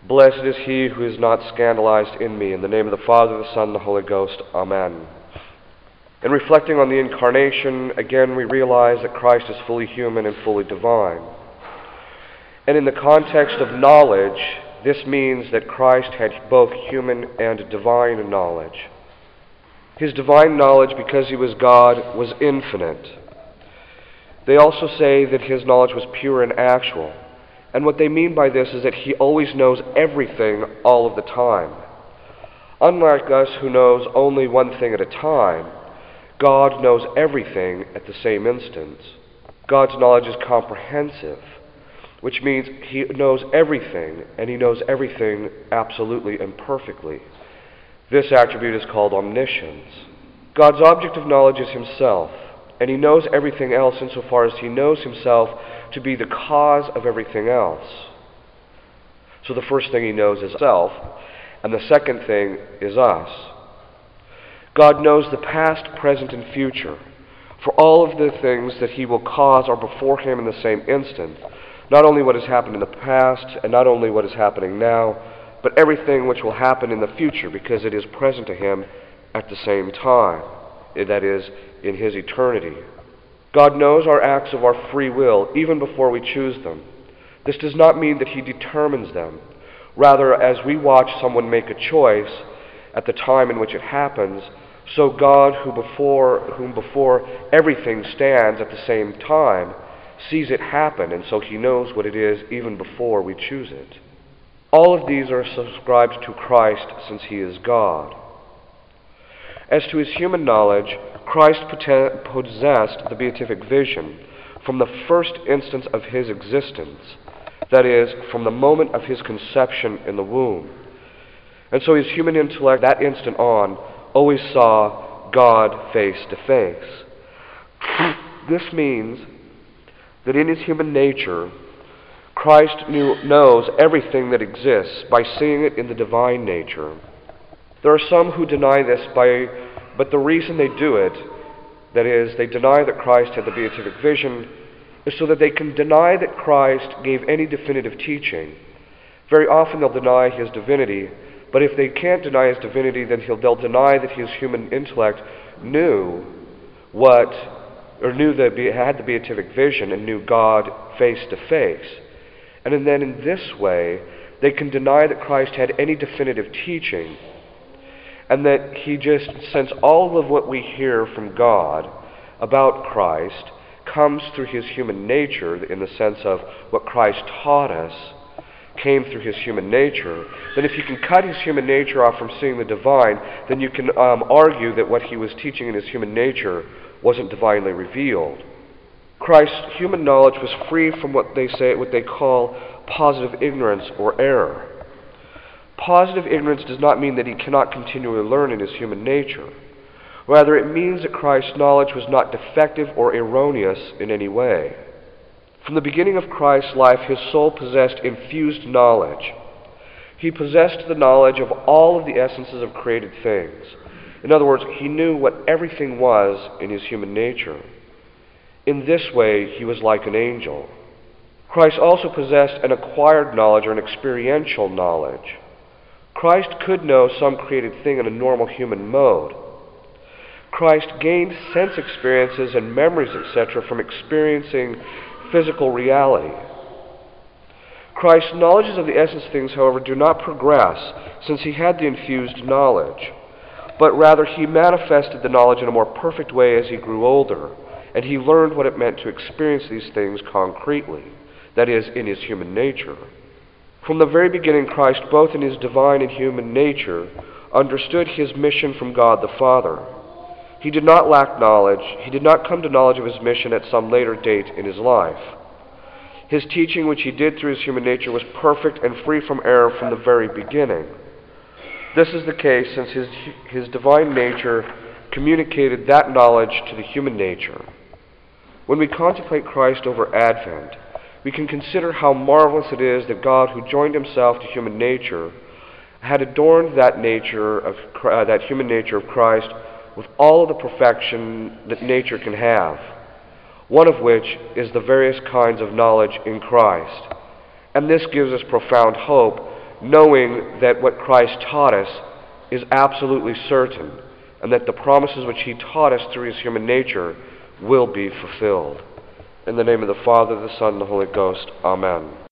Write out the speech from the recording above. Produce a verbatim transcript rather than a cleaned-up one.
Blessed is he who is not scandalized in me. In the name of the Father, the Son, and the Holy Ghost. Amen. In reflecting on the Incarnation, again we realize that Christ is fully human and fully divine. And in the context of knowledge, this means that Christ had both human and divine knowledge. His divine knowledge, because he was God, was infinite. They also say that his knowledge was pure and actual. And what they mean by this is that he always knows everything all of the time. Unlike us who knows only one thing at a time, God knows everything at the same instant. God's knowledge is comprehensive, which means he knows everything, and he knows everything absolutely and perfectly. This attribute is called omniscience. God's object of knowledge is himself, and he knows everything else insofar as he knows himself to be the cause of everything else. So the first thing he knows is self, and the second thing is us. God knows the past, present, and future, for all of the things that he will cause are before him in the same instant. Not only what has happened in the past, and not only what is happening now, but everything which will happen in the future, because it is present to him at the same time, that is, in his eternity. God knows our acts of our free will even before we choose them. This does not mean that he determines them. Rather, as we watch someone make a choice at the time in which it happens, so God, who before, whom before everything stands at the same time, sees it happen, and so he knows what it is even before we choose it. All of these are ascribed to Christ since he is God. As to his human knowledge, Christ possessed the beatific vision from the first instance of his existence, that is, from the moment of his conception in the womb. And so his human intellect, that instant on, always saw God face to face. This means that in his human nature, Christ knew, knows everything that exists by seeing it in the divine nature. There are some who deny this, by, but the reason they do it, that is, they deny that Christ had the beatific vision, is so that they can deny that Christ gave any definitive teaching. Very often they'll deny his divinity, but if they can't deny his divinity, then he'll, they'll deny that his human intellect knew what, or knew that had the beatific vision and knew God face to face. And then in this way, they can deny that Christ had any definitive teaching, and that he just, since all of what we hear from God about Christ comes through his human nature, in the sense of what Christ taught us came through his human nature, then if you can cut his human nature off from seeing the divine, then you can um, argue that what he was teaching in his human nature wasn't divinely revealed. Christ's human knowledge was free from what they say, what they call positive ignorance or error. Positive ignorance does not mean that he cannot continually learn in his human nature. Rather, it means that Christ's knowledge was not defective or erroneous in any way. From the beginning of Christ's life, his soul possessed infused knowledge. He possessed the knowledge of all of the essences of created things. In other words, he knew what everything was in his human nature. In this way, he was like an angel. Christ also possessed an acquired knowledge or an experiential knowledge. Christ could know some created thing in a normal human mode. Christ gained sense experiences and memories, et cetera, from experiencing physical reality. Christ's knowledges of the essence of things, however, do not progress, since he had the infused knowledge, but rather he manifested the knowledge in a more perfect way as he grew older, and he learned what it meant to experience these things concretely, that is, in his human nature. From the very beginning, Christ, both in his divine and human nature, understood his mission from God the Father. He did not lack knowledge. He did not come to knowledge of his mission at some later date in his life. His teaching, which he did through his human nature, was perfect and free from error from the very beginning. This is the case since his, his divine nature communicated that knowledge to the human nature. When we contemplate Christ over Advent, we can consider how marvelous it is that God, who joined himself to human nature, had adorned that nature of uh, that human nature of Christ with all of the perfection that nature can have, one of which is the various kinds of knowledge in Christ. And this gives us profound hope, knowing that what Christ taught us is absolutely certain, and that the promises which he taught us through his human nature will be fulfilled. In the name of the Father, the Son, and the Holy Ghost, amen.